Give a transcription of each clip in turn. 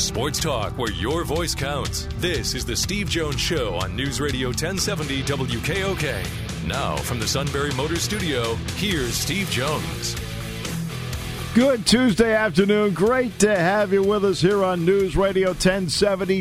Sports talk where your voice counts. This is the Steve Jones Show on News Radio 1070 WKOK. Now, from the Sunbury Motors Studio, here's Steve Jones. Good Tuesday afternoon. Great to have you with us here on News Radio 1070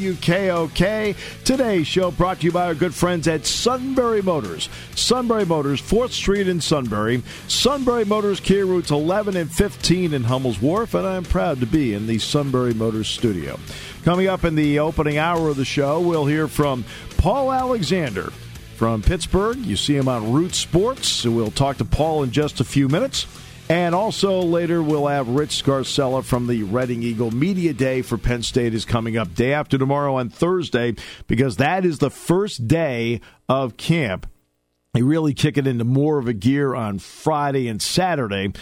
WKOK. Today's show brought to you by our good friends at Sunbury Motors. Sunbury Motors, 4th Street in Sunbury. Sunbury Motors, Kia routes 11 and 15 in Hummel's Wharf, and I'm proud to be in the Sunbury Motors studio. Coming up in the opening hour of the show, we'll hear from Paul Alexander from Pittsburgh. You see him on Root Sports, so we'll talk to Paul in just a few minutes. And also later we'll have Rich Scarcella from the Reading Eagle. Media Day for Penn State is coming up day after tomorrow on Thursday because that is the first day of camp. They really kick it into more of a gear on Friday and Saturday.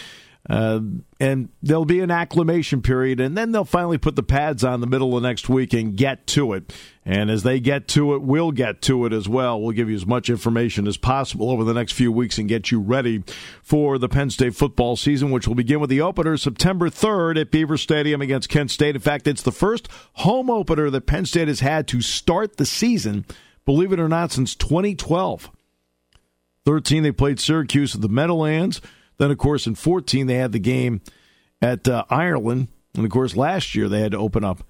And there'll be an acclimation period, and then they'll finally put the pads on the middle of next week and get to it. And as they get to it, we'll get to it as well. We'll give you as much information as possible over the next few weeks and get you ready for the Penn State football season, which will begin with the opener September 3rd at Beaver Stadium against Kent State. In fact, it's the first home opener that Penn State has had to start the season, believe it or not, since 2012. 13, they played Syracuse at the Meadowlands. Then, of course, in 14, they had the game at Ireland. And, of course, last year they had to open up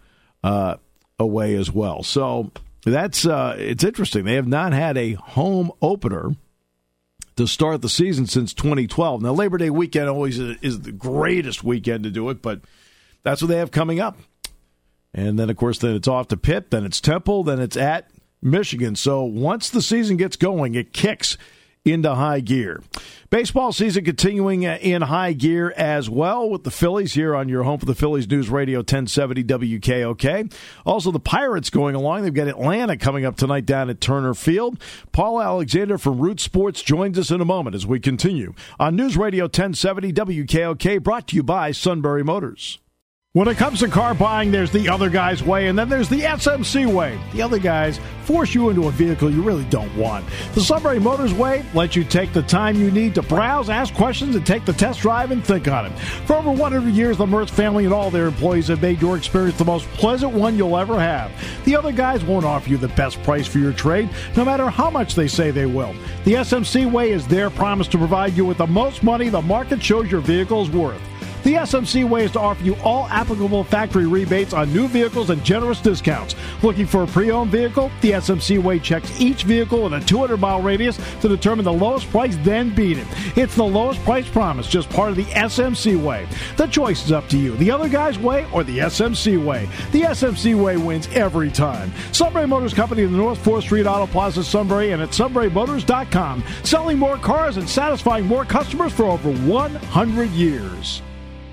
away as well. So that's it's interesting. They have not had a home opener to start the season since 2012. Now, Labor Day weekend always is the greatest weekend to do it, but that's what they have coming up. And then, of course, then it's off to Pitt, then it's Temple, then it's at Michigan. So once the season gets going, it kicks into high gear. Baseball season continuing in high gear as well with the Phillies here on your home for the Phillies News Radio 1070 WKOK. Also the Pirates going along. They've got Atlanta coming up tonight down at Turner Field. Paul Alexander from Root Sports joins us in a moment as we continue on News Radio 1070 WKOK, brought to you by Sunbury Motors. When it comes to car buying, there's the other guy's way, and then there's the SMC way. The other guys force you into a vehicle you really don't want. The Sunbury Motors way lets you take the time you need to browse, ask questions, and take the test drive and think on it. For over 100 years, the Mertz family and all their employees have made your experience the most pleasant one you'll ever have. The other guys won't offer you the best price for your trade, no matter how much they say they will. The SMC way is their promise to provide you with the most money the market shows your vehicle is worth. The SMC way is to offer you all applicable factory rebates on new vehicles and generous discounts. Looking for a pre-owned vehicle? The SMC way checks each vehicle in a 200-mile radius to determine the lowest price, then beat it. It's the lowest price promise, just part of the SMC way. The choice is up to you. The other guy's way or the SMC way. The SMC way wins every time. Sunbury Motors Company in the North 4th Street Auto Plaza, Sunbury, and at sunburymotors.com. Selling more cars and satisfying more customers for over 100 years.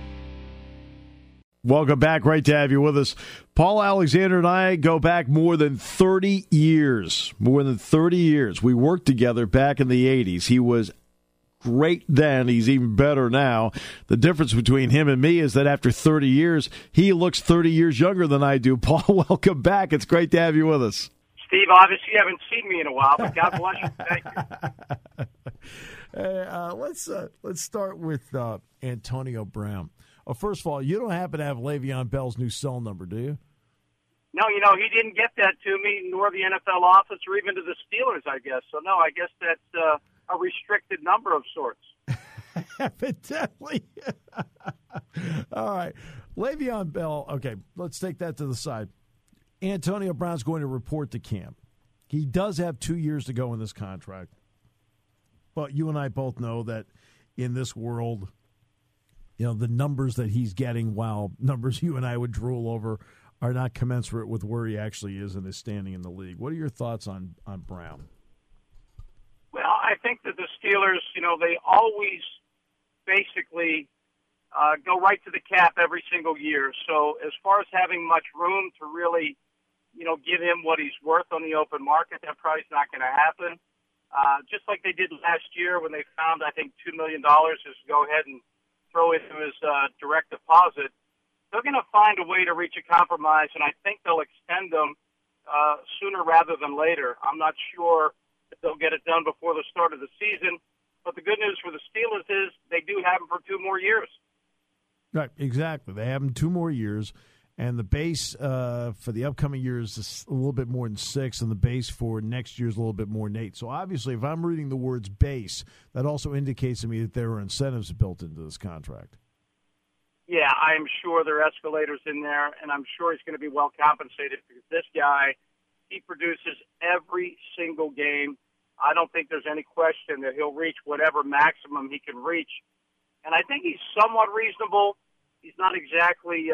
Welcome back. Great to have you with us. Paul Alexander and I go back more than 30 years. More than 30 years. We worked together back in the 80s. He was great then. He's even better now. The difference between him and me is that after 30 years, he looks 30 years younger than I do. Paul, welcome back. It's great to have you with us. Steve, obviously you haven't seen me in a while, but God bless you. Thank you. Let's start with Antonio Brown. First of all, you don't happen to have Le'Veon Bell's new cell number, do you? No, he didn't get that to me, nor the NFL office, or even to the Steelers, I guess. So, no, I guess that's a restricted number of sorts. Evidently. All right. Le'Veon Bell, okay, let's take that to the side. Antonio Brown's going to report to camp. He does have 2 years to go in this contract. But you and I both know that in this world, the numbers that he's getting, while numbers you and I would drool over, are not commensurate with where he actually is in his standing in the league. What are your thoughts on Brown? Well, I think that the Steelers, they always basically go right to the cap every single year. So as far as having much room to really, give him what he's worth on the open market, that probably is not going to happen. Just like they did last year when they found, I think, $2 million, just go ahead and throw into his direct deposit. They're going to find a way to reach a compromise, and I think they'll extend them sooner rather than later. I'm not sure if they'll get it done before the start of the season, but the good news for the Steelers is they do have him for 2 more years. Right, exactly. They have him 2 more years, And the base for the upcoming year is a little bit more than 6, and the base for next year is a little bit more than 8. So obviously, if I'm reading the words base, that also indicates to me that there are incentives built into this contract. Yeah, I'm sure there are escalators in there, and I'm sure he's going to be well compensated because this guy, he produces every single game. I don't think there's any question that he'll reach whatever maximum he can reach. And I think he's somewhat reasonable. He's not exactly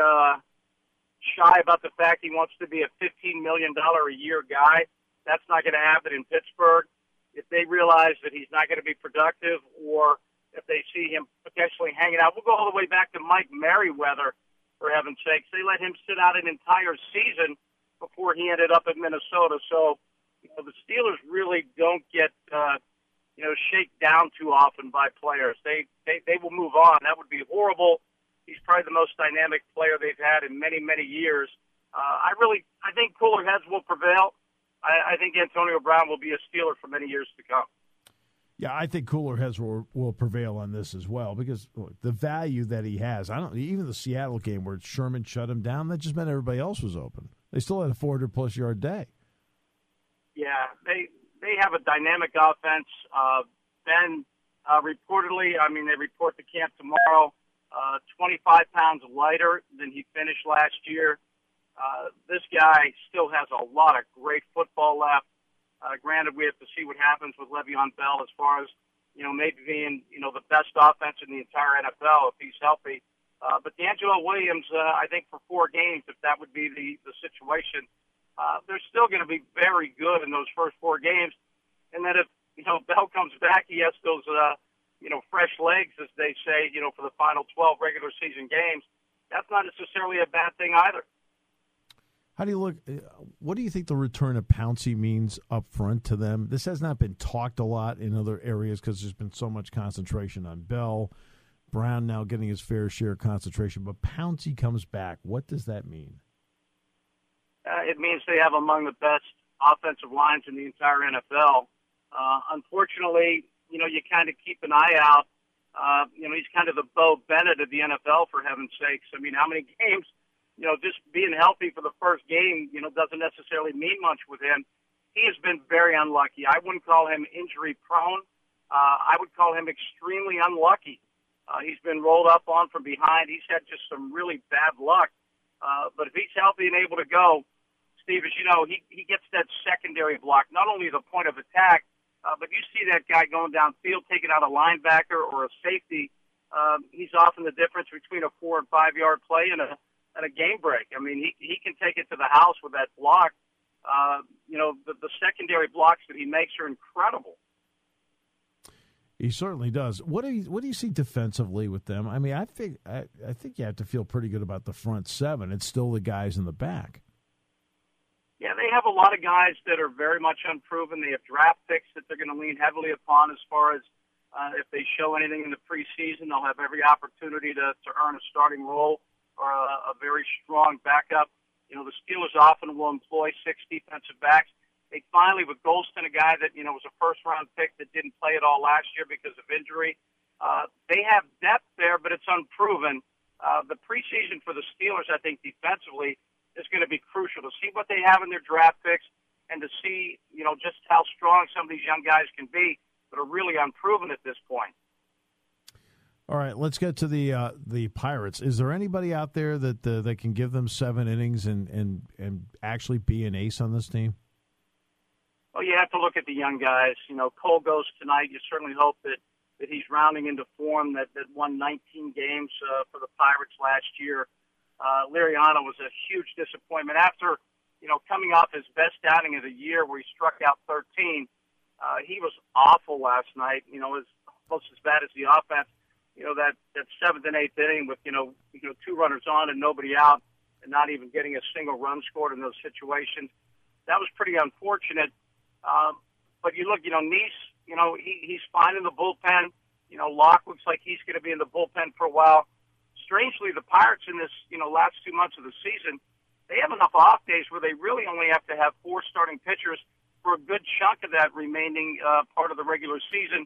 shy about the fact he wants to be a $15 million a year guy. That's not going to happen in Pittsburgh. If they realize that he's not going to be productive, or if they see him potentially hanging out, we'll go all the way back to Mike Merriweather, for heaven's sakes. They let him sit out an entire season before he ended up in Minnesota. So, the Steelers really don't get, shaken down too often by players. They will move on. That would be horrible. He's probably the most dynamic player they've had in many, many years. I think cooler heads will prevail. I think Antonio Brown will be a Steeler for many years to come. Yeah, I think cooler heads will prevail on this as well because look, the value that he has. Even the Seattle game where Sherman shut him down, that just meant everybody else was open. They still had a 400-plus yard day. Yeah, they have a dynamic offense. Ben, reportedly, they report to camp tomorrow. 25 pounds lighter than he finished last year. This guy still has a lot of great football left. Granted, we have to see what happens with Le'Veon Bell as far as, maybe being, the best offense in the entire NFL if he's healthy. But D'Angelo Williams, I think for 4 games, if that would be the situation, they're still going to be very good in those first 4 games. And then if, Bell comes back, he has those, fresh legs, as they say, for the final 12 regular season games. That's not necessarily a bad thing either. How do you look? What do you think the return of Pouncey means up front to them? This has not been talked a lot in other areas because there's been so much concentration on Bell. Brown now getting his fair share of concentration, but Pouncey comes back. What does that mean? It means they have among the best offensive lines in the entire NFL. Unfortunately, you kind of keep an eye out. He's kind of the Bo Bennett of the NFL, for heaven's sakes. How many games, just being healthy for the first game, doesn't necessarily mean much with him. He has been very unlucky. I wouldn't call him injury prone. I would call him extremely unlucky. He's been rolled up on from behind. He's had just some really bad luck. But if he's healthy and able to go, Steve, as you know, he gets that secondary block, not only the point of attack, but you see that guy going downfield, taking out a linebacker or a safety. He's often the difference between a 4 and 5 yard play and a game break. He can take it to the house with that block. The secondary blocks that he makes are incredible. He certainly does. What do you see defensively with them? I think you have to feel pretty good about the front 7. It's still the guys in the back. Yeah, they have a lot of guys that are very much unproven. They have draft picks that they're going to lean heavily upon as far as if they show anything in the preseason, they'll have every opportunity to earn a starting role or a very strong backup. The Steelers often will employ 6 defensive backs. They finally, with Golston, a guy that, was a first-round pick that didn't play at all last year because of injury, they have depth there, but it's unproven. The preseason for the Steelers, I think, defensively, is going to be crucial to see what they have in their draft picks and to see, just how strong some of these young guys can be that are really unproven at this point. All right, let's get to the Pirates. Is there anybody out there that can give them 7 innings and actually be an ace on this team? Well, you have to look at the young guys. Cole goes tonight. You certainly hope that he's rounding into form that won 19 games for the Pirates last year. Liriano was a huge disappointment. After, coming off his best outing of the year where he struck out 13, he was awful last night. Almost as bad as the offense. That 7th and 8th inning with, 2 runners on and nobody out and not even getting a single run scored in those situations. That was pretty unfortunate. But you look, Neese, he's fine in the bullpen. Locke looks like he's going to be in the bullpen for a while. Strangely, the Pirates in this, last 2 months of the season, they have enough off days where they really only have to have 4 starting pitchers for a good chunk of that remaining part of the regular season.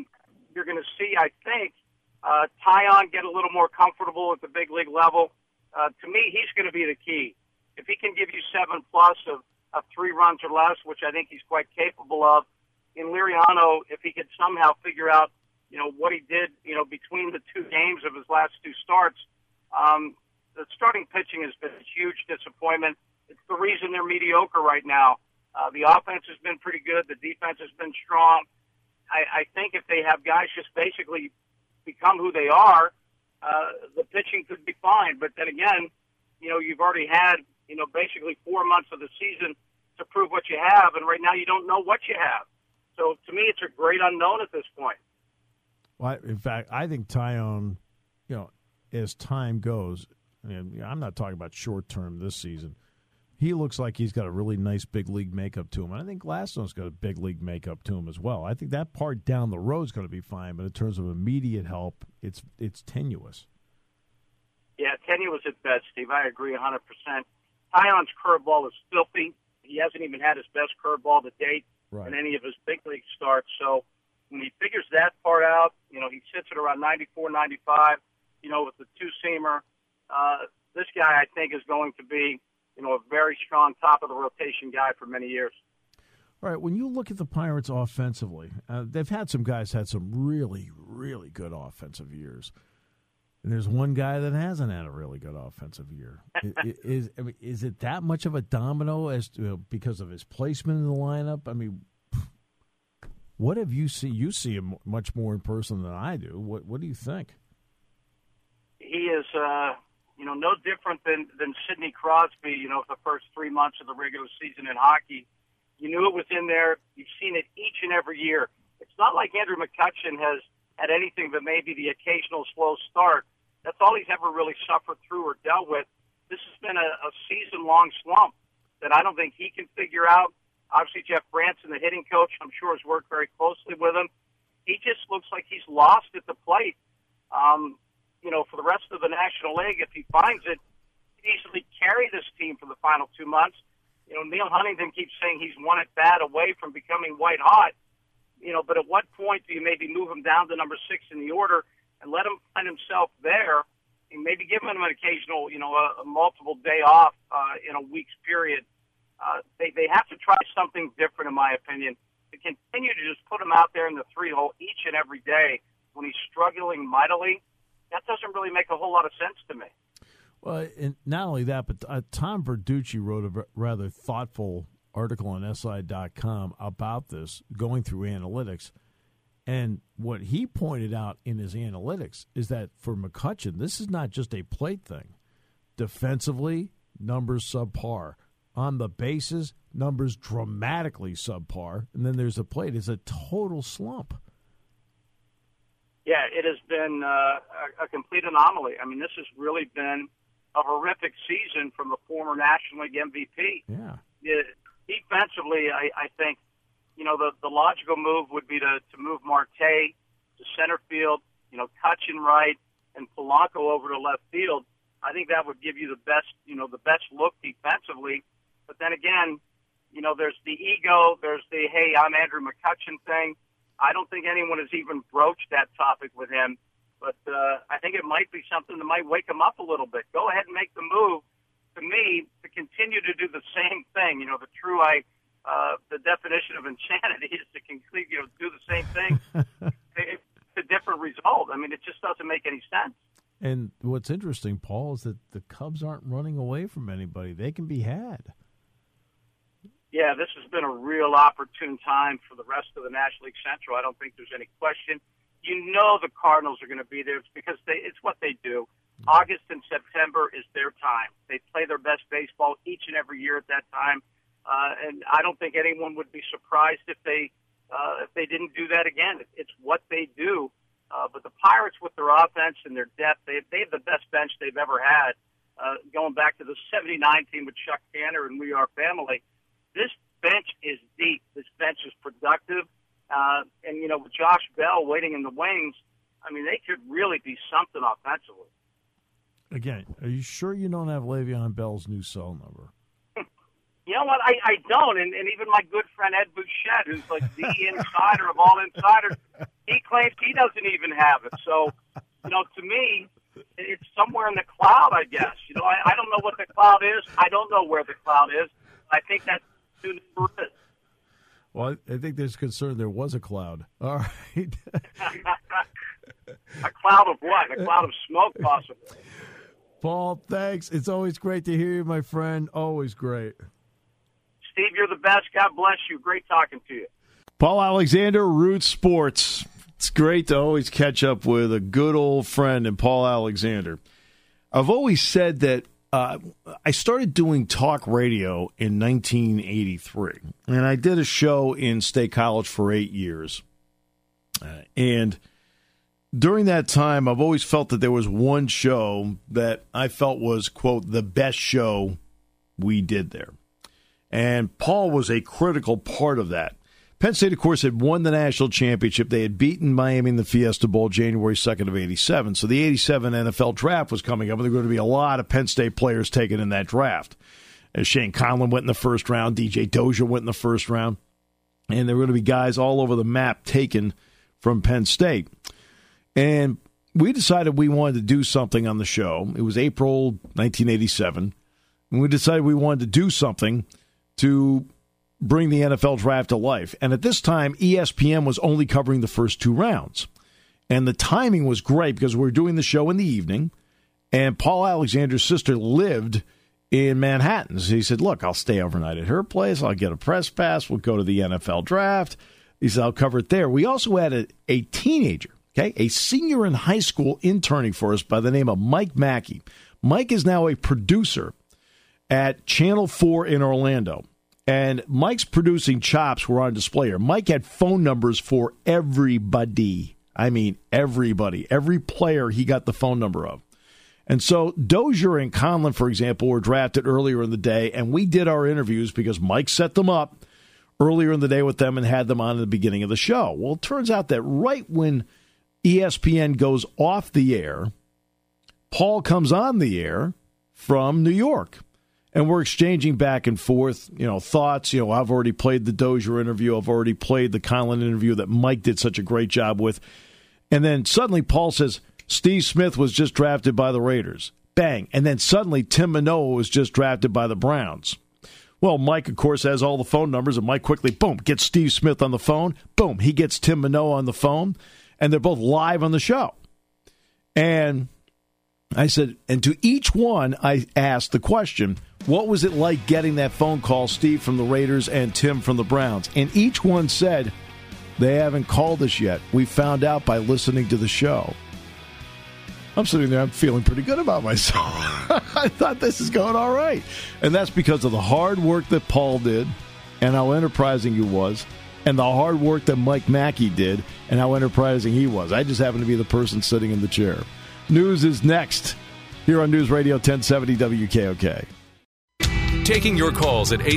You're going to see, I think, Taillon get a little more comfortable at the big league level. To me, he's going to be the key. If he can give you 7+ of 3 runs or less, which I think he's quite capable of, in Liriano, if he could somehow figure out, what he did, between the 2 games of his last 2 starts, the starting pitching has been a huge disappointment. It's the reason they're mediocre right now. The offense has been pretty good. The defense has been strong. I think if they have guys just basically become who they are, the pitching could be fine. But then again, you've already had, basically 4 months of the season to prove what you have, and right now you don't know what you have. So to me, it's a great unknown at this point. Well, in fact, I think Taillon, as time goes, I'm not talking about short term this season. He looks like he's got a really nice big league makeup to him. And I think Glasnow's got a big league makeup to him as well. I think that part down the road is going to be fine, but in terms of immediate help, it's tenuous. Yeah, tenuous at best, Steve. I agree 100%. Taillon's curveball is filthy. He hasn't even had his best curveball to date in any of his big league starts. So when he figures that part out, he sits at around 94, 95, with the 2-seamer. This guy, I think, is going to be, a very strong top-of-the-rotation guy for many years. All right, when you look at the Pirates offensively, they've had some guys had some really, really good offensive years. And there's one guy that hasn't had a really good offensive year. Is it that much of a domino as to, because of his placement in the lineup? I mean, what have you seen? You see him much more in person than I do. What do you think? He is, no different than Sidney Crosby, the first 3 months of the regular season in hockey. You knew it was in there. You've seen it each and every year. It's not like Andrew McCutchen has had anything but maybe the occasional slow start. That's all he's ever really suffered through or dealt with. This has been a season-long slump that I don't think he can figure out. Obviously, Jeff Branson, the hitting coach, I'm sure has worked very closely with him. He just looks like he's lost at the plate. For the rest of the National League, if he finds it, he'd easily carry this team for the final 2 months. Neil Huntington keeps saying he's one at bat away from becoming white hot. But at what point do you maybe move him down to number 6 in the order and let him find himself there, and maybe give him an occasional, a multiple day off in a week's period? They have to try something different, in my opinion. To continue to just put him out there in the 3-hole each and every day when he's struggling mightily, that doesn't really make a whole lot of sense to me. Well, and not only that, but Tom Verducci wrote a rather thoughtful article on SI.com about this, going through analytics. And what he pointed out in his analytics is that for McCutchen, this is not just a plate thing. Defensively, numbers subpar. On the bases, numbers dramatically subpar. And then there's the plate. It's a total slump. Yeah, it has been a complete anomaly. I mean, this has really been a horrific season from the former National League MVP. Yeah. Defensively, I think, the logical move would be to move Marte to center field, Cutchen right, and Polanco over to left field. I think that would give you the best look defensively. But then again, there's the ego, there's the, hey, I'm Andrew McCutchen thing. I don't think anyone has even broached that topic with him. But I think it might be something that might wake him up a little bit. Go ahead and make the move. To me, to continue to do the same thing, the definition of insanity is to do the same thing. It's a different result. I mean, it just doesn't make any sense. And what's interesting, Paul, is that the Cubs aren't running away from anybody. They can be had. Yeah, this has been a real opportune time for the rest of the National League Central. I don't think there's any question. The Cardinals are going to be there. It's because it's what they do. August and September is their time. They play their best baseball each and every year at that time. And I don't think anyone would be surprised if they didn't do that again. It's what they do. But the Pirates, with their offense and their depth, they have the best bench they've ever had. Going back to the '79 team with Chuck Tanner and We Are Family, this bench is deep. This bench is productive. And with Josh Bell waiting in the wings, I mean, they could really be something offensively. Again, are you sure you don't have Le'Veon Bell's new cell number? You know what? I don't. And even my good friend Ed Bouchette, who's like the insider of all insiders, he claims he doesn't even have it. So, to me, it's somewhere in the cloud, I guess. I don't know what the cloud is. I don't know where the cloud is. I think that's who the number is. Well, I think there's concern there was a cloud. All right. A cloud of what? A cloud of smoke, possibly. Paul, thanks. It's always great to hear you, my friend. Always great. Steve, you're the best. God bless you. Great talking to you. Paul Alexander, Root Sports. It's great to always catch up with a good old friend in Paul Alexander. I've always said that I started doing talk radio in 1983, and I did a show in State College for 8 years. And during that time, I've always felt that there was one show that I felt was, quote, the best show we did there. And Paul was a critical part of that. Penn State, of course, had won the national championship. They had beaten Miami in the Fiesta Bowl January 2nd of 87. So the 87 NFL draft was coming up, and there were going to be a lot of Penn State players taken in that draft. As Shane Conlon went in the first round, DJ Dozier went in the first round, and there were going to be guys all over the map taken from Penn State. And we decided we wanted to do something on the show. It was April 1987, and we decided we wanted to do something to bring the NFL draft to life. And at this time, ESPN was only covering the first two rounds. And the timing was great because we were doing the show in the evening, and Paul Alexander's sister lived in Manhattan. So he said, look, I'll stay overnight at her place. I'll get a press pass. We'll go to the NFL draft. He said, I'll cover it there. We also had a teenager, a senior in high school interning for us by the name of Mike Mackey. Mike is now a producer at Channel 4 in Orlando. And Mike's producing chops were on display here. Mike had phone numbers for everybody. I mean, everybody. Every player he got the phone number of. And so Dozier and Conlon, for example, were drafted earlier in the day, and we did our interviews because Mike set them up earlier in the day with them and had them on at the beginning of the show. Well, it turns out that right when ESPN goes off the air, Paul comes on the air from New York. And we're exchanging back and forth, thoughts. I've already played the Dozier interview. I've already played the Conlon interview that Mike did such a great job with. And then suddenly Paul says, Steve Smith was just drafted by the Raiders. Bang. And then suddenly Tim Manoa was just drafted by the Browns. Well, Mike, of course, has all the phone numbers. And Mike quickly, boom, gets Steve Smith on the phone. Boom, he gets Tim Manoa on the phone. And they're both live on the show. And I said, and to each one, I asked the question, what was it like getting that phone call, Steve from the Raiders and Tim from the Browns? And each one said, they haven't called us yet. We found out by listening to the show. I'm sitting there, I'm feeling pretty good about myself. I thought this is going all right. And that's because of the hard work that Paul did and how enterprising he was, and the hard work that Mike Mackey did and how enterprising he was. I just happened to be the person sitting in the chair. News is next here on News Radio 1070 WKOK. Taking your calls at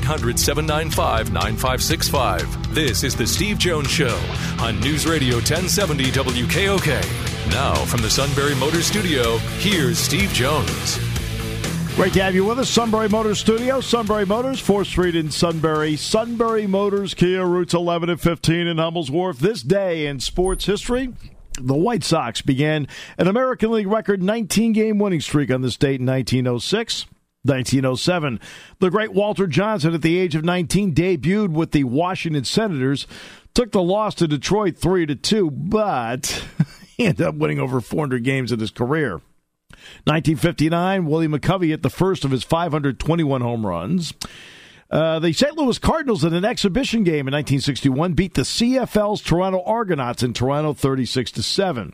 800-795-9565. This is the Steve Jones Show on News Radio 1070 WKOK. Now from the Sunbury Motors Studio, here's Steve Jones. Great to have you with us. Sunbury Motors Studio. Sunbury Motors, 4th Street in Sunbury. Sunbury Motors, Kia, routes 11 and 15 in Hummel's Wharf. This day in sports history, the White Sox began an American League record 19-game winning streak on this date in 1906. 1907, the great Walter Johnson, at the age of 19, debuted with the Washington Senators, took the loss to Detroit 3-2, but he ended up winning over 400 games in his career. 1959, Willie McCovey hit the first of his 521 home runs. The St. Louis Cardinals, in an exhibition game in 1961, beat the CFL's Toronto Argonauts in Toronto 36-7.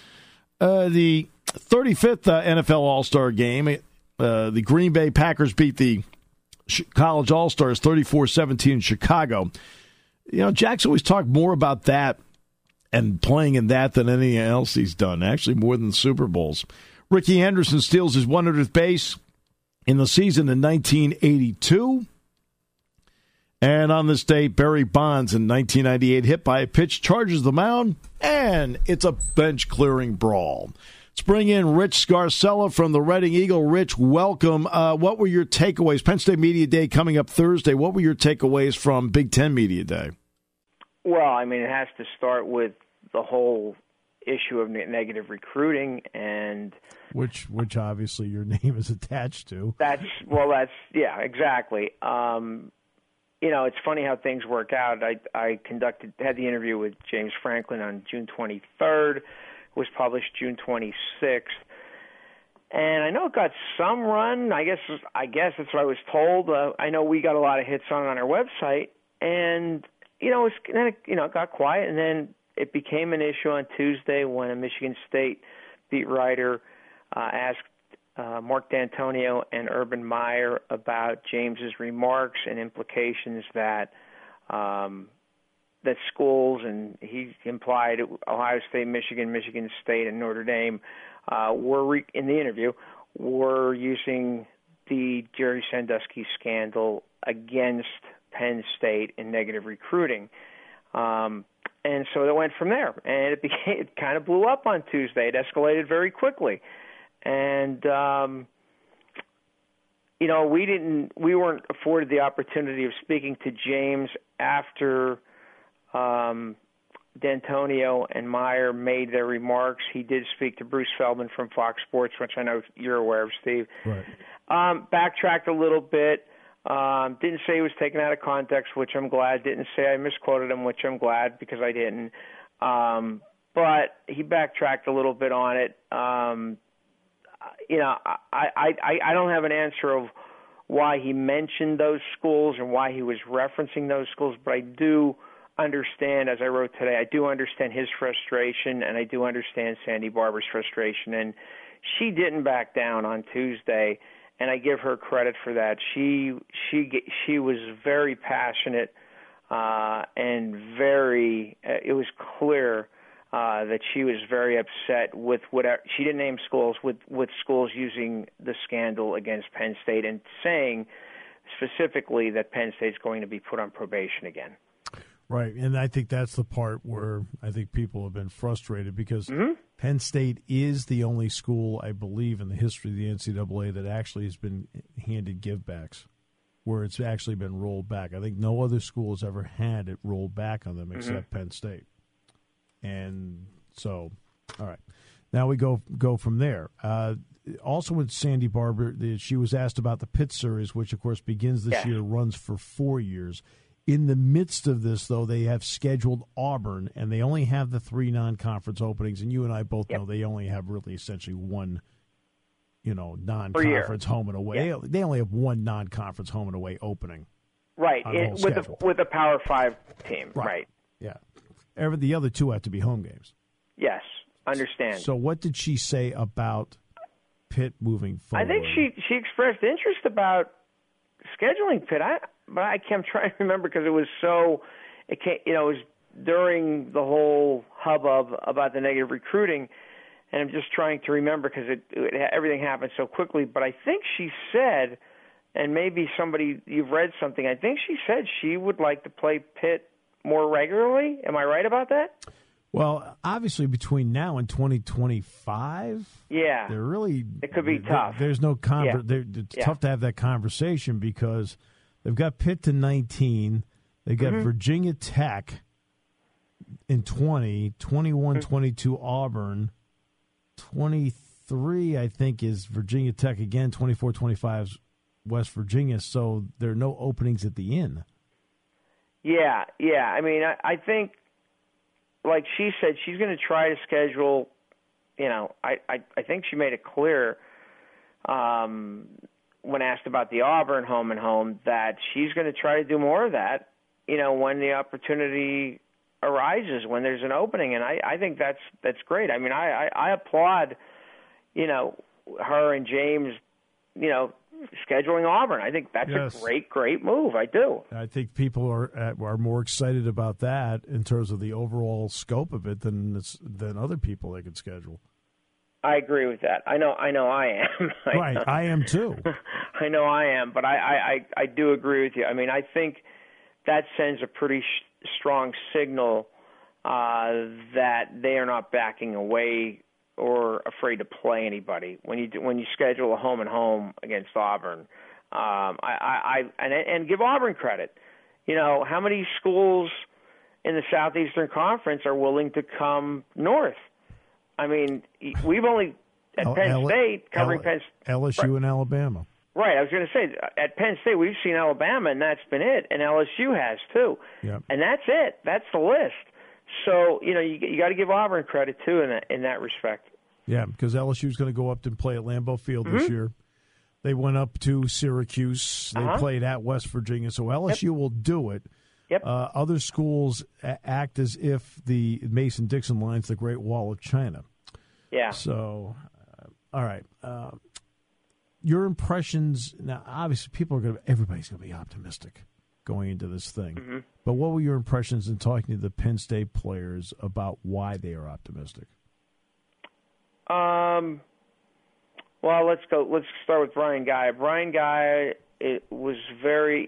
The 35th NFL All-Star game, the Green Bay Packers beat the College All-Stars 34-17 in Chicago. Jack's always talked more about that and playing in that than anything else he's done, actually more than the Super Bowls. Ricky Henderson steals his 100th base in the season in 1982. And on this date, Barry Bonds in 1998, hit by a pitch, charges the mound, and it's a bench-clearing brawl. Let's bring in Rich Scarcella from the Reading Eagle. Rich, welcome. What were your takeaways? Penn State Media Day coming up Thursday. What were your takeaways from Big Ten Media Day? Well, it has to start with the whole issue of negative recruiting, and which obviously your name is attached to. That's exactly. It's funny how things work out. I had the interview with James Franklin on June 23rd. It was published June 26th. And I know it got some run. I guess that's what I was told. I know we got a lot of hits on our website, and it got quiet, and then it became an issue on Tuesday when a Michigan State beat writer asked Mark D'Antonio and Urban Meyer about James's remarks and implications that schools, and he implied Ohio State, Michigan State, and Notre Dame in the interview were using the Jerry Sandusky scandal against Penn State in negative recruiting. And so it went from there, and it kind of blew up on Tuesday. It escalated very quickly. And we weren't afforded the opportunity of speaking to James after D'Antonio and Meyer made their remarks. He did speak to Bruce Feldman from Fox Sports, which I know you're aware of, Steve. Right. Backtracked a little bit. Didn't say he was taken out of context, which I'm glad. Didn't say I misquoted him, which I'm glad, because I didn't. But he backtracked a little bit on it. I don't have an answer of why he mentioned those schools and why he was referencing those schools, but I do understand, as I wrote today, I do understand his frustration, and I do understand Sandy Barber's frustration. And she didn't back down on Tuesday, and I give her credit for that. She was very passionate and very. It was clear that she was very upset with whatever. She didn't name schools, with schools using the scandal against Penn State and saying specifically that Penn State's going to be put on probation again. Right, and I think that's the part where I think people have been frustrated because Penn State is the only school, I believe, in the history of the NCAA that actually has been handed givebacks, where it's actually been rolled back. I think no other school has ever had it rolled back on them except Penn State. And so, all right, now we go from there. Also with Sandy Barber, she was asked about the Pitt series, which, of course, begins this year, runs for 4 years. In the midst of this, though, they have scheduled Auburn, and they only have the 3 non-conference openings. And you and I both know they only have really essentially one, non-conference home and away. Yeah. They only have one non-conference home and away opening. Right, with a Power 5 team. Right. Yeah. The other 2 have to be home games. Yes, understand. So what did she say about Pitt moving forward? I think she expressed interest about scheduling Pitt. But I'm trying to remember because it was it was during the whole hubbub about the negative recruiting, and I'm just trying to remember because everything happened so quickly. But I think she said, and maybe you've read something, I think she said she would like to play Pitt more regularly. Am I right about that? Well, obviously, between now and 2025, it could be tough. There's no it's tough to have that conversation because they've got Pitt to 19. They got Virginia Tech in 20, 21, 22 Auburn, 23, I think, is Virginia Tech again, 24, 25 is West Virginia. So there are no openings at the inn. Yeah. I mean, I think, like she said, she's going to try to schedule, I think she made it clear when asked about the Auburn home and home that she's going to try to do more of that, when the opportunity arises, when there's an opening. And I think that's great. I mean, I applaud, her and James, scheduling Auburn. I think that's a great move. I do. I think people are more excited about that in terms of the overall scope of it than other people they could schedule. I agree with that. I know I am. Right, I am too. I know I am, but I do agree with you. I mean, I think that sends a pretty strong signal that they are not backing away or afraid to play anybody when you schedule a home and home against Auburn. And give Auburn credit. How many schools in the Southeastern Conference are willing to come north I mean, we've only at Penn State covering Penn State. LSU and Alabama. Right. I was going to say, at Penn State, we've seen Alabama, and that's been it. And LSU has, too. Yep. And that's it. That's the list. So, you got to give Auburn credit, too, in that respect. Yeah, because LSU's going to go up and play at Lambeau Field this year. They went up to Syracuse. They played at West Virginia. So LSU will do it. Yep. Other schools act as if the Mason-Dixon line's the Great Wall of China. Yeah. So, all right. Your impressions now? Obviously, everybody's going to be optimistic going into this thing. Mm-hmm. But what were your impressions in talking to the Penn State players about why they are optimistic? Well, let's start with Brian Guy. Brian Guy, it was very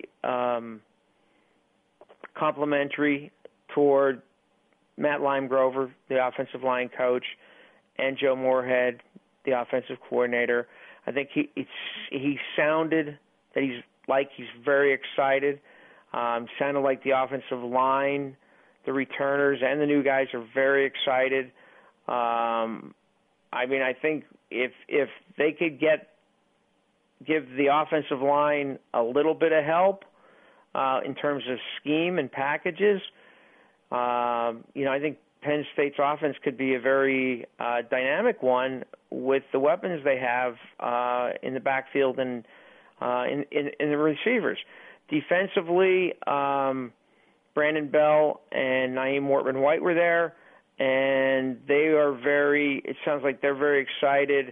complimentary toward Matt Limegrover, the offensive line coach, and Joe Moorhead, the offensive coordinator. I think he sounded that he's very excited. Sounded like the offensive line, the returners, and the new guys are very excited. I think if they could give the offensive line a little bit of help in terms of scheme and packages, I think Penn State's offense could be a very dynamic one with the weapons they have in the backfield and in the receivers. Defensively, Brandon Bell and Naeem Wortman-White were there, and they are it sounds like they're very excited.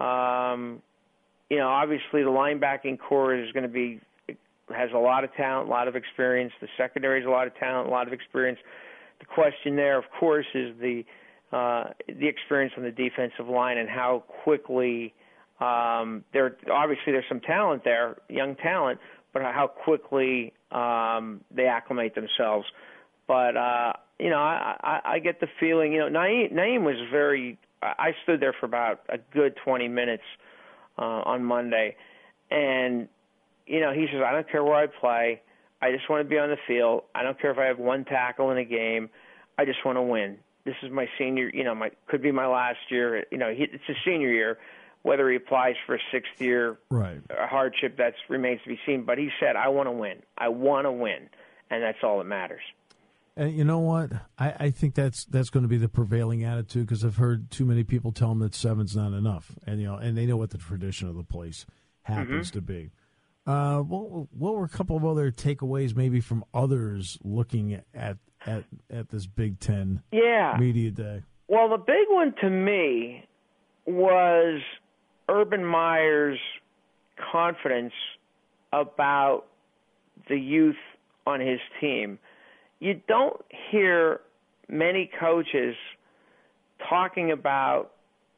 Obviously the linebacking core has a lot of talent, a lot of experience. The secondary has a lot of talent, a lot of experience. The question there, of course, is the experience on the defensive line and how quickly there's some talent there, young talent, but how quickly they acclimate themselves. But I get the feeling, Naeem was I stood there for about a good 20 minutes on Monday, and he says, I don't care where I play. I just want to be on the field. I don't care if I have one tackle in a game. I just want to win. This is my senior, could be my last year. It's his senior year. Whether he applies for a sixth year hardship, that remains to be seen. But he said, I want to win. I want to win, and that's all that matters. And you know what? I think that's going to be the prevailing attitude, because I've heard too many people tell them that 7's not enough, and and they know what the tradition of the place happens to be. What were a couple of other takeaways maybe from others looking at this Big Ten Media Day? Well, the big one to me was Urban Meyer's confidence about the youth on his team. You don't hear many coaches talking about,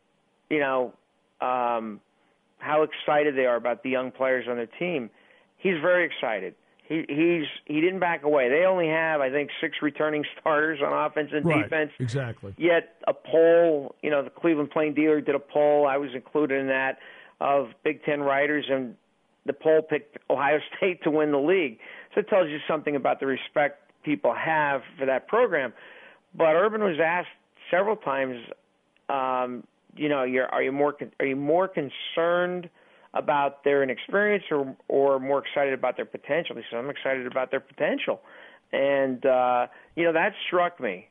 how excited they are about the young players on their team. He's very excited. He didn't back away. They only have, I think, 6 returning starters on offense and defense. Exactly. Yet a poll, the Cleveland Plain Dealer did a poll. I was included in that, of Big Ten writers, and the poll picked Ohio State to win the league. So it tells you something about the respect people have for that program. But Urban was asked several times, are you more concerned about their inexperience or more excited about their potential? He said, I'm excited about their potential. And, that struck me.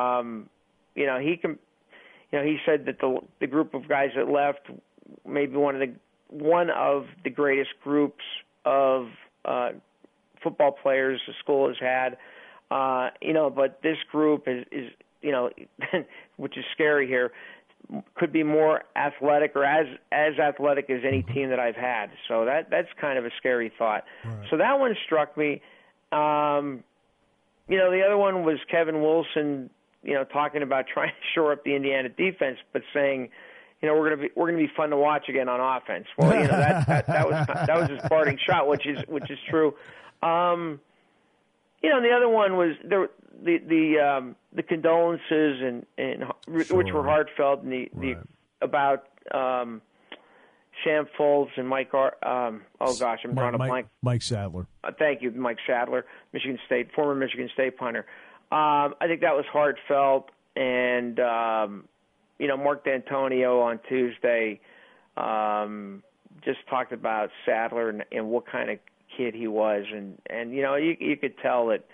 He said that the group of guys that left, maybe one of the greatest groups of football players the school has had. But this group is which is scary here, could be more athletic or as athletic as any team that I've had. So that's kind of a scary thought. Right. So that one struck me. The other one was Kevin Wilson, talking about trying to shore up the Indiana defense, but saying, we're gonna be fun to watch again on offense. Well, that was his parting shot, which is true. The other one was the condolences and sure. which were heartfelt, and the about Sam Foltz and Mike. I'm drawing a blank. Mike Sadler. Thank you, Mike Sadler, former Michigan State punter. I think that was heartfelt, and Mark D'Antonio on Tuesday just talked about Sadler and what kind of kid he was, and you could tell that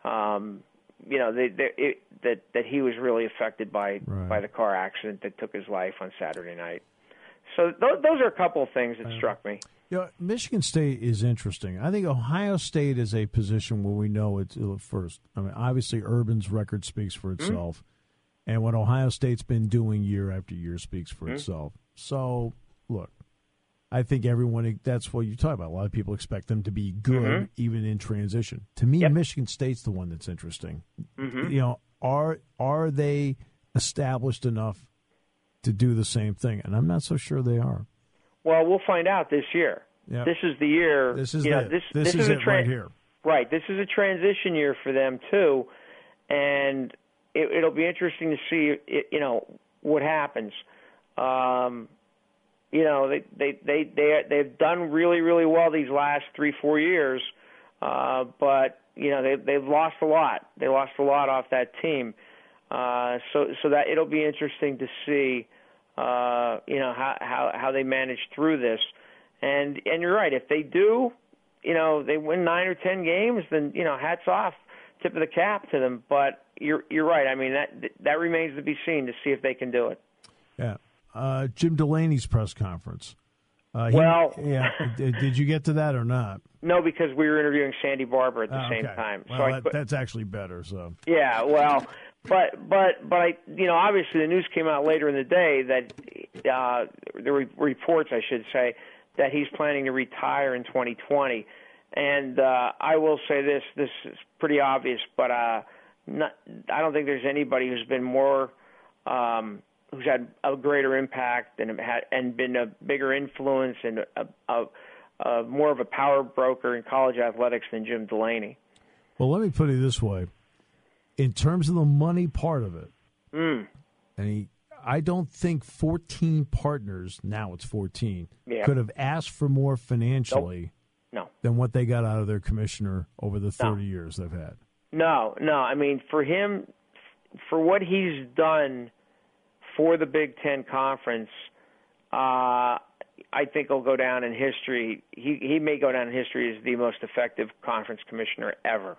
that he was really affected by the car accident that took his life on Saturday night. So those are a couple of things that struck me. Michigan State is interesting. I think Ohio State is a position where we know it's first. I mean, obviously, Urban's record speaks for itself, and what Ohio State's been doing year after year speaks for itself. So, look, I think that's what you talk about. A lot of people expect them to be good, even in transition. To me, Michigan State's the one that's interesting. Are they established enough to do the same thing? And I'm not so sure they are. Well, we'll find out this year. Yep. This is the year. This is it. This is it right here. Right. This is a transition year for them too, and it'll be interesting to see what happens. They've done really, really well these last 3-4 years, but they've lost a lot. They lost a lot off that team, so that it'll be interesting to see, how they manage through this. And you're right. If they do, they win 9 or 10 games, then hats off, tip of the cap to them. But you're right. I mean that remains to be seen to see if they can do it. Yeah. Jim Delaney's press conference. Did you get to that or not? No, because we were interviewing Sandy Barber at the same time. Well, that's actually better. So yeah, well, but I, obviously the news came out later in the day that the reports, I should say, that he's planning to retire in 2020. And I will say this is pretty obvious, but I don't think there's anybody who's been more who's had a greater impact and been a bigger influence and more of a power broker in college athletics than Jim Delaney. Well, let me put it this way. In terms of the money part of it, I don't think 14 partners, now it's 14, could have asked for more financially than what they got out of their commissioner over the 30 years they've had. No. I mean, for him, for what he's done for the Big Ten Conference, I think he'll go down in history. He may go down in history as the most effective conference commissioner ever.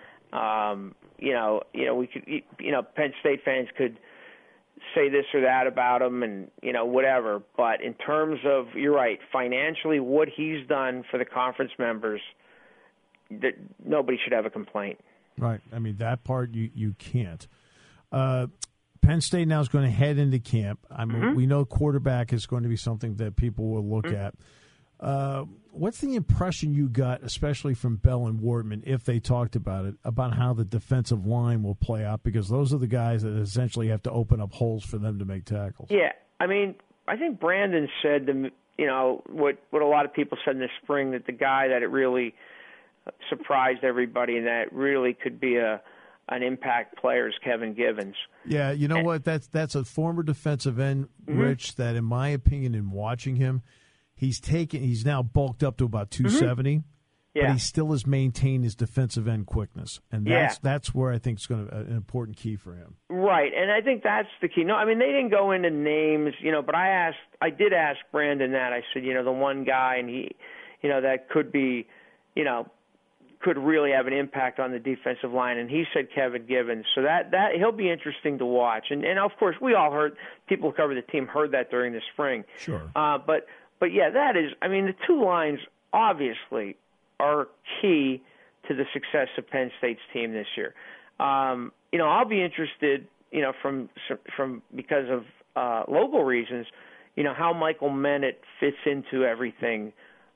We could, Penn State fans could say this or that about him and, whatever. But in terms of, you're right, financially, what he's done for the conference members, that nobody should have a complaint. Right. I mean, that part you can't. Penn State now is going to head into camp. We know quarterback is going to be something that people will look at. What's the impression you got, especially from Bell and Wortman, if they talked about it, about how the defensive line will play out? Because those are the guys that essentially have to open up holes for them to make tackles. Yeah, I mean, I think Brandon said, what a lot of people said in the spring, that the guy that it really surprised everybody and that really could be an impact player is Kevin Givens. Yeah, you know what? That's a former defensive end, Rich, that in my opinion, in watching him, he's now bulked up to about 270, but he still has maintained his defensive end quickness. And that's where I think it's going to an important key for him. Right, and I think that's the key. No, I mean, they didn't go into names, but I did ask Brandon that. I said, the one guy, and he, that could be, could really have an impact on the defensive line, and he said Kevin Givens. So that he'll be interesting to watch. And of course, we all heard, people who cover the team heard that during the spring. Sure. But yeah, that is, I mean, the two lines obviously are key to the success of Penn State's team this year. I'll be interested, from because of local reasons, how Michael Mennett fits into everything.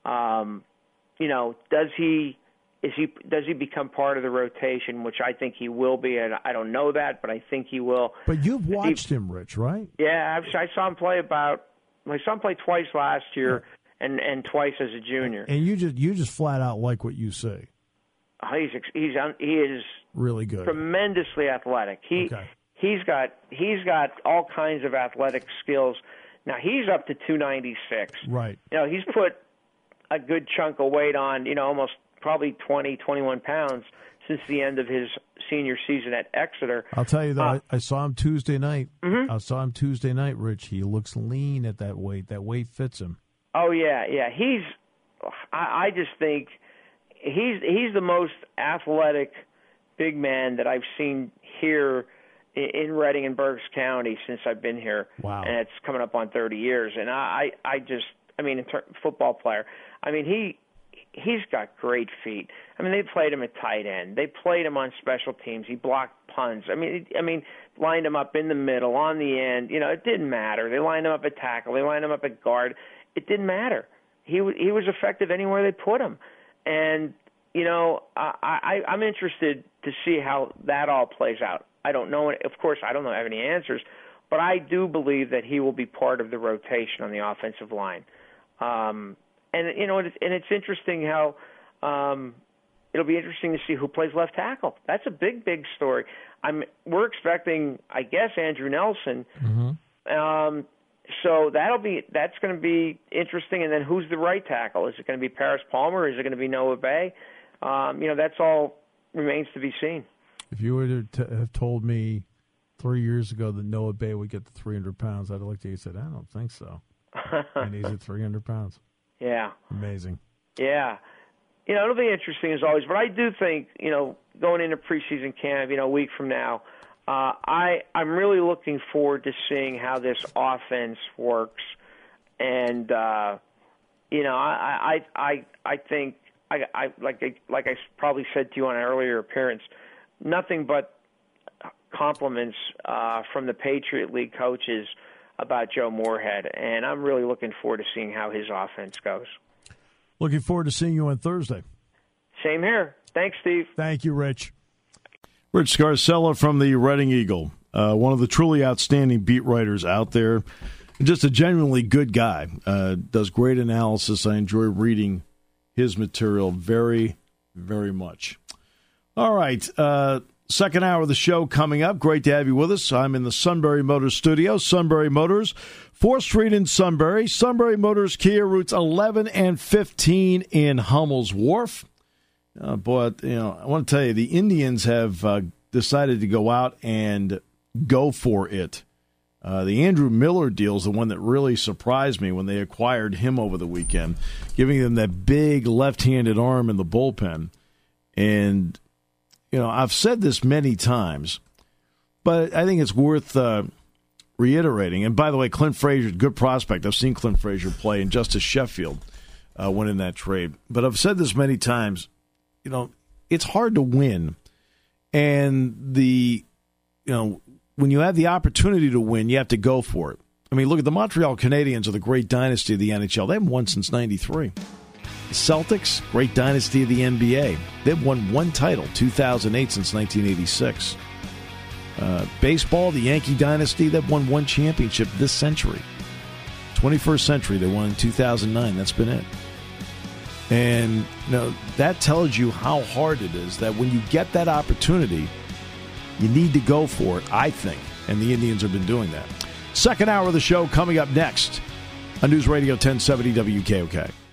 Does he become part of the rotation, which I think he will be, and I don't know that, but I think he will. But you've watched him, Rich, right? Yeah, I saw him play twice last year and twice as a junior. And you just flat out like what you say. He is really good, tremendously athletic. He's got all kinds of athletic skills. Now he's up to 296. Right. He's put a good chunk of weight on. Almost probably 20, 21 pounds since the end of his senior season at Exeter. I'll tell you, though, I saw him Tuesday night. Mm-hmm. I saw him Tuesday night, Rich. He looks lean at that weight. That weight fits him. Oh, yeah. I just think he's the most athletic big man that I've seen here in Reading and Berks County since I've been here. Wow. And it's coming up on 30 years. And football player, he's got great feet. They played him at tight end. They played him on special teams. He blocked punts. Lined him up in the middle, on the end. It didn't matter. They lined him up at tackle. They lined him up at guard. It didn't matter. He was effective anywhere they put him. And, I'm interested to see how that all plays out. I don't know. Of course, I don't have any answers, but I do believe that he will be part of the rotation on the offensive line. And it's interesting how it'll be interesting to see who plays left tackle. That's a big, big story. We're expecting, I guess, Andrew Nelson. Mm-hmm. So that's going to be interesting. And then who's the right tackle? Is it going to be Paris Palmer? Is it going to be Noah Bay? That's all remains to be seen. If you were to have told me 3 years ago that Noah Bay would get to 300 pounds, I'd have looked at you and said, I don't think so. And he's at 300 pounds. Yeah. Amazing. Yeah. It'll be interesting as always. But I do think, going into preseason camp, a week from now, I'm really looking forward to seeing how this offense works. And, I think, like I probably said to you on an earlier appearance, nothing but compliments from the Patriot League coaches about Joe Moorhead, and I'm really looking forward to seeing how his offense goes. Looking forward to seeing you on Thursday. Same here. Thanks, Steve. Thank you, Rich. Rich Scarcella from the Reading Eagle, one of the truly outstanding beat writers out there. Just a genuinely good guy. Does great analysis. I enjoy reading his material very, very much. All right. Second hour of the show coming up. Great to have you with us. I'm in the Sunbury Motors studio. Sunbury Motors, 4th Street in Sunbury. Sunbury Motors Kia, routes 11 and 15 in Hummel's Wharf. But, I want to tell you, the Indians have decided to go out and go for it. The Andrew Miller deal is the one that really surprised me when they acquired him over the weekend, giving them that big left-handed arm in the bullpen. And I've said this many times, but I think it's worth reiterating. And by the way, Clint Frazier, good prospect. I've seen Clint Frazier play, and Justice Sheffield went in that trade. But I've said this many times, it's hard to win. And when you have the opportunity to win, you have to go for it. Look at the Montreal Canadiens are the great dynasty of the NHL. They haven't won since '93. The Celtics, great dynasty of the NBA. They've won one title, 2008 since 1986. Baseball, the Yankee dynasty, they've won one championship this century. 21st century, they won in 2009. That's been it. And that tells you how hard it is that when you get that opportunity, you need to go for it, I think. And the Indians have been doing that. Second hour of the show coming up next on News Radio 1070 WKOK.